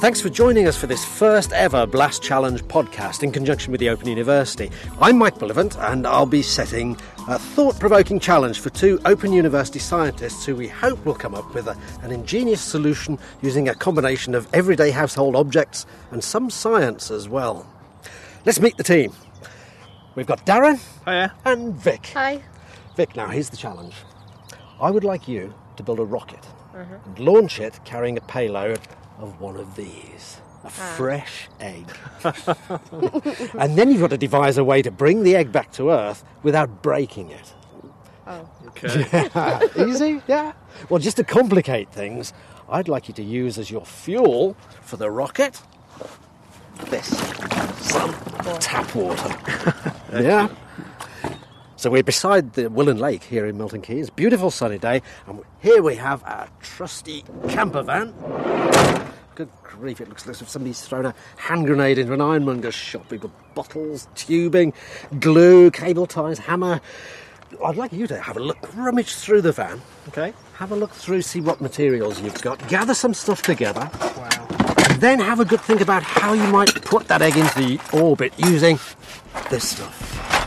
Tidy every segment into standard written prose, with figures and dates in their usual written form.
Thanks for joining us for this first ever Blast Challenge podcast in conjunction with the Open University. I'm Mike Bullivant, and I'll be setting a thought-provoking challenge for two Open University scientists who we hope will come up with an ingenious solution using a combination of everyday household objects and some science as well. Let's meet the team. We've got Darren. Hiya. And Vic. Hi. Vic, now here's the challenge. I would like you to build a rocket and launch it carrying a payload of one of these. A fresh egg. And then you've got to devise a way to bring the egg back to Earth without breaking it. Oh. Okay. Yeah. Easy? Yeah. Well, just to complicate things, I'd like you to use as your fuel for the rocket some tap water. Yeah. So we're beside the Willen Lake here in Milton Keyes. Beautiful sunny day, and here we have our trusty camper van. Good grief, it looks as if somebody's thrown a hand grenade into an ironmonger's shop. We've got bottles, tubing, glue, cable ties, hammer. I'd like you to have a look, rummage through the van. Okay. Have a look through, see what materials you've got, gather some stuff together. Wow. And then have a good think about how you might put that egg into the orbit using this stuff.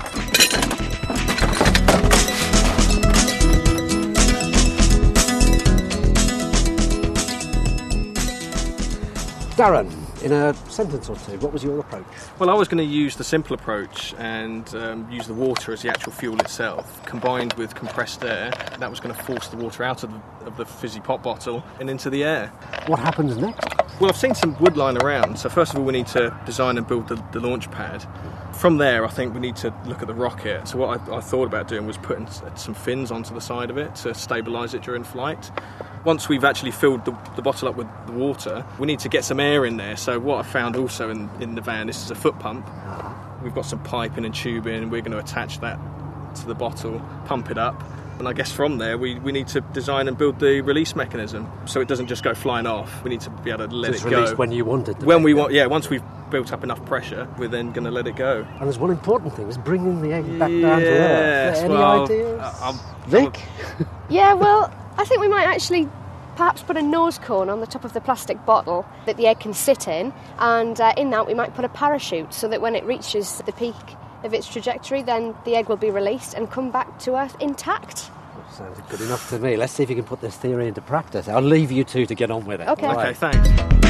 Darren, in a sentence or two, what was your approach? Well, I was going to use the simple approach and use the water as the actual fuel itself, combined with compressed air. That was going to force the water out of the fizzy pop bottle and into the air. What happens next? Well, I've seen some wood lying around, so first of all we need to design and build the launch pad. From there, I think we need to look at the rocket. So what I thought about doing was putting some fins onto the side of it to stabilise it during flight. Once we've actually filled the bottle up with the water, we need to get some air in there. So what I found also in the van, this is a foot pump. We've got some piping and tubing, and we're going to attach that to the bottle, pump it up. And I guess from there, we need to design and build the release mechanism so it doesn't just go flying off. We need to be able to let it go. Released when you want it to when we want, yeah, once we've built up enough pressure, we're then going to let it go. And there's one important thing, is bringing the egg back down to Earth. Any ideas? Vic? Yeah, well, I think we might actually perhaps put a nose cone on the top of the plastic bottle that the egg can sit in, and in that we might put a parachute so that when it reaches the peak of its trajectory, then the egg will be released and come back to Earth intact. Sounds good enough to me. Let's see if you can put this theory into practice. I'll leave you two to get on with it. Okay. Okay, thanks.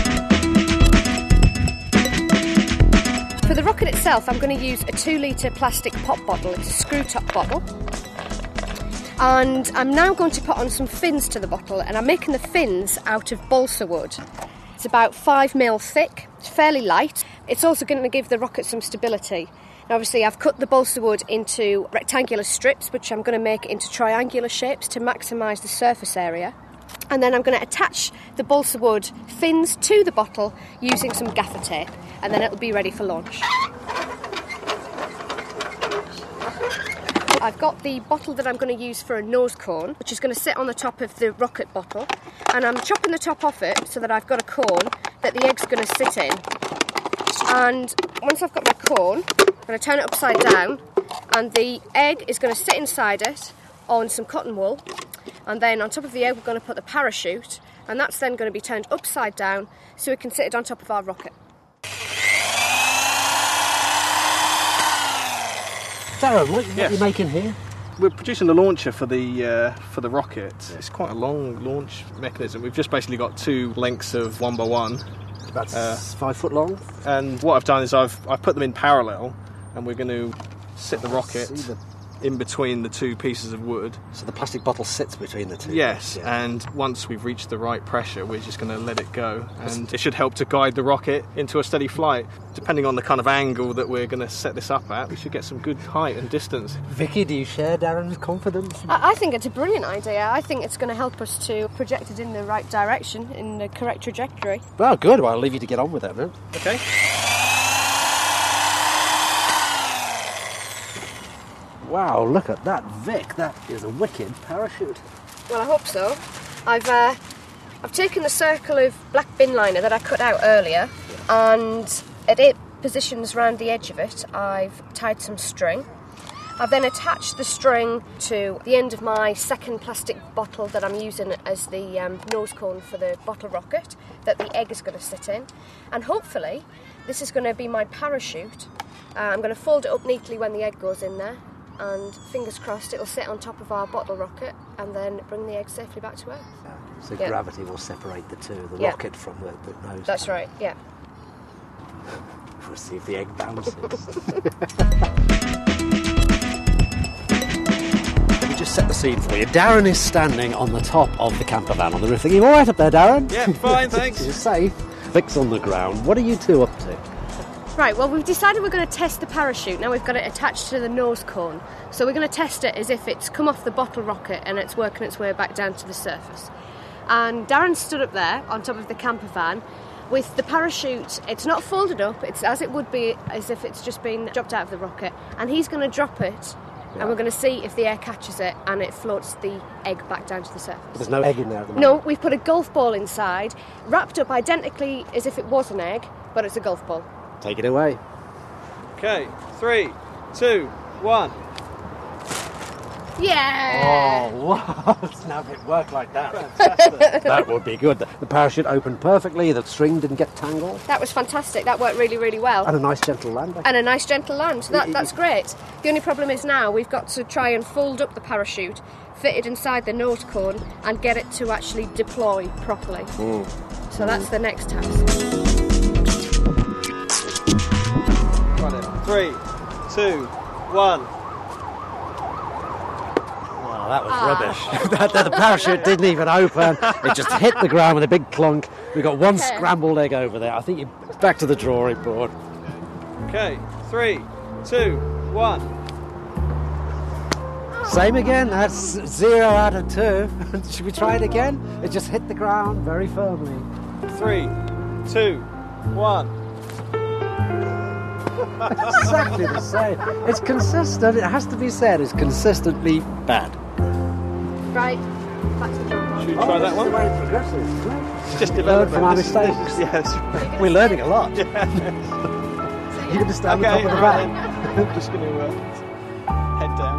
For the rocket itself, I'm going to use a 2-litre plastic pop bottle. It's a screw-top bottle. And I'm now going to put on some fins to the bottle, and I'm making the fins out of balsa wood. It's about 5mm thick. It's fairly light. It's also going to give the rocket some stability. Now, obviously, I've cut the balsa wood into rectangular strips, which I'm going to make into triangular shapes to maximise the surface area. And then I'm going to attach the balsa wood fins to the bottle using some gaffer tape, and then it'll be ready for launch. I've got the bottle that I'm going to use for a nose cone, which is going to sit on the top of the rocket bottle, and I'm chopping the top off it so that I've got a cone that the egg's going to sit in. And once I've got my cone, I'm going to turn it upside down, and the egg is going to sit inside it on some cotton wool, and then on top of the egg we're going to put the parachute, and that's then going to be turned upside down so we can sit it on top of our rocket. Darren, what are you making here? We're producing a launcher for the rocket. It's quite a long launch mechanism. We've just basically got 2 lengths of 1x1. About 5 foot long. And what I've done is I've put them in parallel, and we're going to sit the rocket in between the 2 pieces of wood. So the plastic bottle sits between the 2? Yes, yeah. And once we've reached the right pressure, we're just going to let it go. And it should help to guide the rocket into a steady flight. Depending on the kind of angle that we're going to set this up at, we should get some good height and distance. Vicky, do you share Darren's confidence? I think it's a brilliant idea. I think it's going to help us to project it in the right direction, in the correct trajectory. Well, good. Well, I'll leave you to get on with it, then. Okay. Wow, look at that, Vic. That is a wicked parachute. Well, I hope so. I've taken the circle of black bin liner that I cut out earlier, and at 8 positions round the edge of it, I've tied some string. I've then attached the string to the end of my second plastic bottle that I'm using as the nose cone for the bottle rocket that the egg is going to sit in. And hopefully this is going to be my parachute. I'm going to fold it up neatly when the egg goes in there, and fingers crossed it'll sit on top of our bottle rocket and then bring the egg safely back to Earth. So gravity will separate the two, the rocket from the nose. That's right, yeah. We'll see if the egg bounces. Let me just set the scene for you. Darren is standing on the top of the camper van on the roof. Are you all right up there, Darren? Yeah, fine, thanks. You're safe. Vic's on the ground. What are you two up to? Right, well, we've decided we're going to test the parachute. Now we've got it attached to the nose cone. So we're going to test it as if it's come off the bottle rocket and it's working its way back down to the surface. And Darren stood up there on top of the camper van with the parachute. It's not folded up, it's as it would be as if it's just been dropped out of the rocket. And he's going to drop it, and we're going to see if the air catches it and it floats the egg back down to the surface. There's no egg in there at the moment? No, we've put a golf ball inside, wrapped up identically as if it was an egg, but it's a golf ball. Take it away. Okay, 3, 2, 1. Yeah! Oh, wow. Now if it worked like that. That would be good. The parachute opened perfectly, the string didn't get tangled. That was fantastic. That worked really, really well. And a nice gentle landing. And a nice gentle land. So that's great. The only problem is now we've got to try and fold up the parachute, fit it inside the nose cone, and get it to actually deploy properly. So that's the next task. 3, 2, 1. Oh, that was rubbish. The parachute didn't even open. It just hit the ground with a big clunk. We've got one scrambled egg over there. I think you're back to the drawing board. Okay, 3, 2, 1. Same again. That's 0 out of 2. Should we try it again? It just hit the ground very firmly. 3, 2, 1. Exactly the same. It's consistent. It has to be said. It's consistently bad. Right, back to the drawing board. Should we try that one? Very progressive. It's just Learn development. from our mistakes. Yes. We're learning a lot. You're going to stand on top of the van. I'm just going to head down.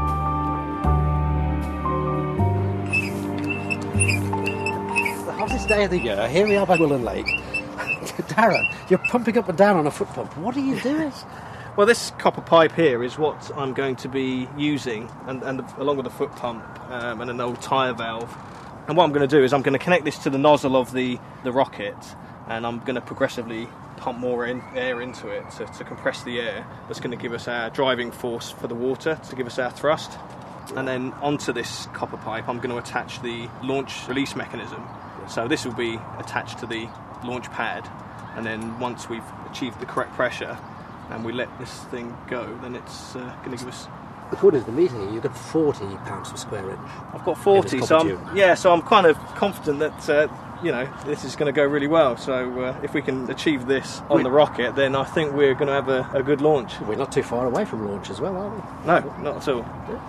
The hottest day of the year. Here we are by Willen Lake. Darren, you're pumping up and down on a foot pump. What are you doing? Well, this copper pipe here is what I'm going to be using, and along with the foot pump and an old tyre valve. And what I'm going to do is I'm going to connect this to the nozzle of the rocket, and I'm going to progressively pump more air into it to compress the air. That's going to give us our driving force for the water, to give us our thrust. And then onto this copper pipe, I'm going to attach the launch release mechanism. So this will be attached to the launch pad, and then once we've achieved the correct pressure and we let this thing go, then it's going to give us... According to the meter, you've got 40 pounds per square inch. I've got 40, so I'm kind of confident that this is going to go really well. So if we can achieve this on the rocket, then I think we're going to have a good launch. We're not too far away from launch as well, are we? No, not at all. Yeah.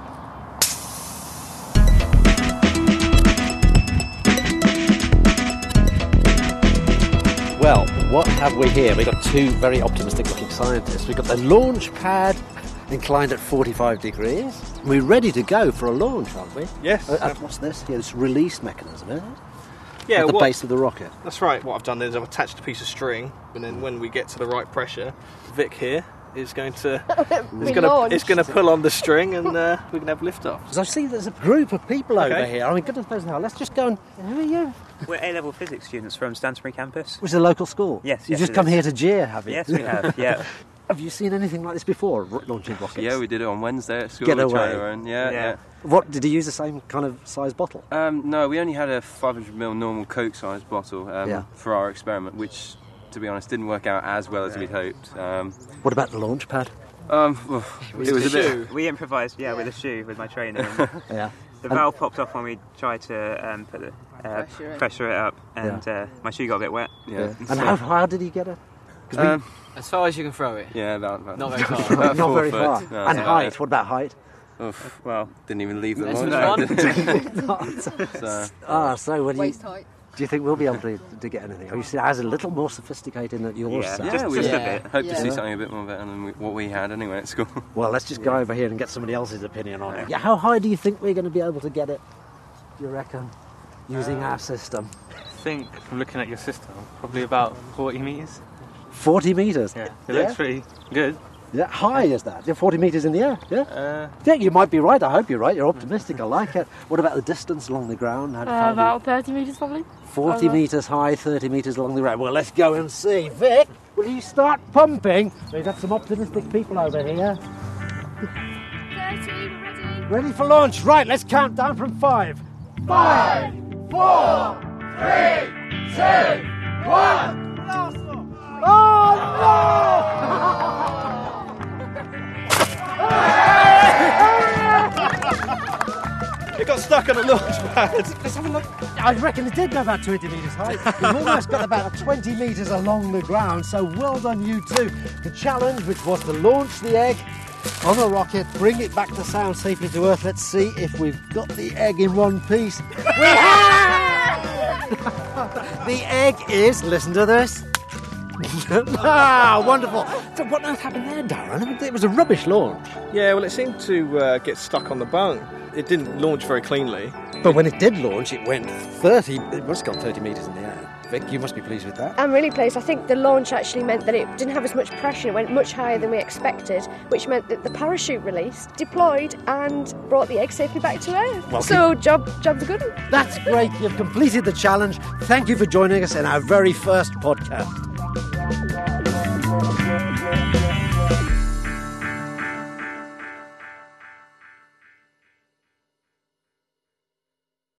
Well, what have we here? We've got two very optimistic-looking scientists. We've got the launch pad inclined at 45 degrees. We're ready to go for a launch, aren't we? Yes. What's this? Yeah, this release mechanism, isn't it? Yeah, at the base of the rocket. That's right. What I've done is I've attached a piece of string, and then when we get to the right pressure, Vic here is going to pull on the string, and we're going to have liftoff. Because I see there's a group of people over here. I mean, goodness knows how. Let's just go and... Who are you? We're A-level physics students from Stantonbury campus. Which is a local school? Yes. You've just come here to jeer, have you? Yes, we have, yeah. Have you seen anything like this before, launching rockets? Yeah, we did it on Wednesday at school. Get away. Tried our own. Yeah. What, did you use the same kind of size bottle? No, we only had a 500ml normal Coke-sized bottle for our experiment, which, to be honest, didn't work out as well as we'd hoped. What about the launch pad? Well, it was a bit... We improvised, with a shoe, with my trainer. Yeah. The valve popped off when we tried to put the pressure it up, and my shoe got a bit wet. Yeah. And how high did you get it? As far as you can throw it. Yeah, about not very far. about Not 4 very foot. far. No, And so- height? What about height? Well, didn't even leave the Less launch than pad. one. So, So what do you... Waist height. Do you think we'll be able to get anything? You see, ours is a little more sophisticated than yours. Yeah, just a bit. Hope to see something a bit more better than what we had anyway at school. Well, let's just go over here and get somebody else's opinion on it. Yeah, how high do you think we're going to be able to get it, do you reckon, using our system? I think, from looking at your system, probably about 40 metres. 40 metres? Yeah, it looks pretty good. Yeah, high is that? You're 40 metres in the air, yeah? Yeah, you might be right. I hope you're right. You're optimistic. I like it. What about the distance along the ground? About 30 metres, probably. 40 metres high, 30 metres along the ground. Well, let's go and see. Vic, will you start pumping? We've got some optimistic people over here. 30, we're ready. Ready for launch? Right, let's count down from 5. 5, 4, 3, 2, 1. Oh, no! It got stuck on the launch pad. Let's have a look. I reckon it did go about 20 metres high. We've almost got about 20 metres along the ground, so well done you two. The challenge, which was to launch the egg on a rocket, bring it back to sound safely to Earth. Let's see if we've got the egg in one piece. We have! The egg is, listen to this. Wonderful. So what on earth happened there, Darren? I mean, it was a rubbish launch. Yeah, well, it seemed to get stuck on the bung. It didn't launch very cleanly. But when it did launch, it went 30. It must have gone 30 metres in the air. Vic, you must be pleased with that. I'm really pleased. I think the launch actually meant that it didn't have as much pressure. It went much higher than we expected, which meant that the parachute released, deployed, and brought the egg safely back to Earth. Well, so job's a good one. That's great. You've completed the challenge. Thank you for joining us in our very first podcast.